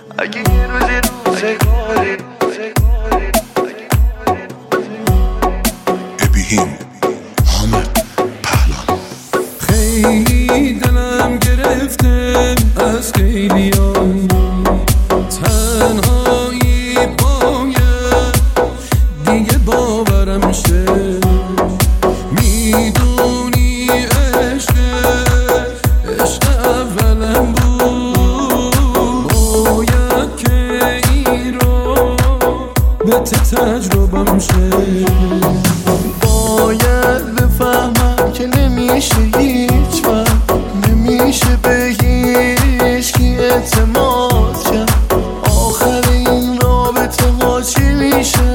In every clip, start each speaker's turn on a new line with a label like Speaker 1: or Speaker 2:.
Speaker 1: اگه یه روزی روزگاری
Speaker 2: ابیهیم حامد پهلان.
Speaker 3: خیلی دلم گرفته از خیلیان، تنهایی باید دیگه باورم شه. میدونی عشق اولم بود، باید که این رو به تجربم شه.
Speaker 1: باید بفهمم که نمیشه هیچ وقت، نمیشه به هیچکی اعتماد کرد. آخر این رابطه ها چی میشه؟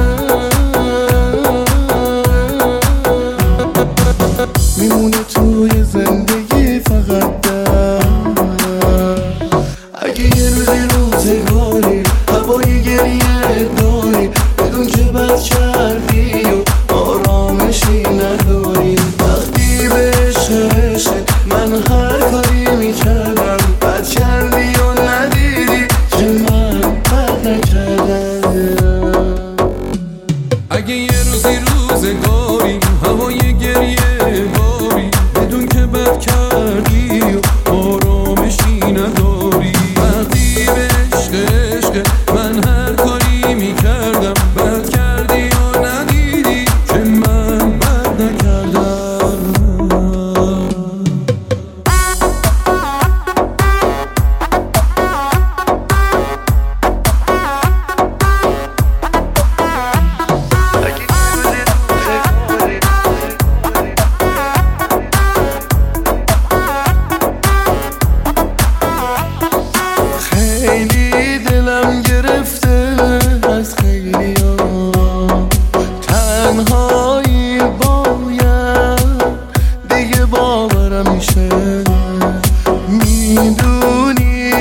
Speaker 1: میمونه توی زندگی فقط درد. اگه یه روزی روزگاری هوای گریه داری، بدون که بد کردی و آرامشی نداری. وقتی به عشق من هر کاری میکردم، بد کردی و ندیدی که من بد نکردم.
Speaker 3: اگه یه روزی روزگاری هوای گریه باری، بدون که بد کردی و آرامشی نداری. وقتی به عشق من هر کاری میکردم، بد کردی و ندیدی که من بد نکردم.
Speaker 1: خیلی دلم گرفته از خیلی ها، تنهایی باید دیگه باورم میشه. میدونی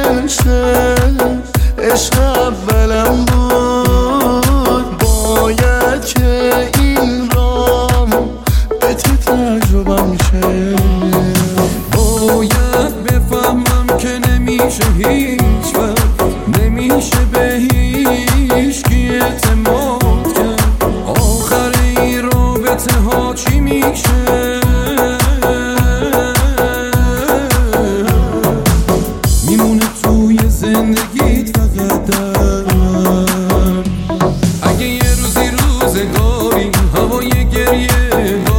Speaker 1: عشق اولم بود، باید که این رام به تجربم میشه.
Speaker 3: باید بفهمم که نمیشه هیچ وقت، نمیشه به هیچکی اعتماد کرد. آخر این رابطه ها چی میشه؟ میمونه توی زندگیت فقط درد. اگه یه روزی روزگاری هوای گریه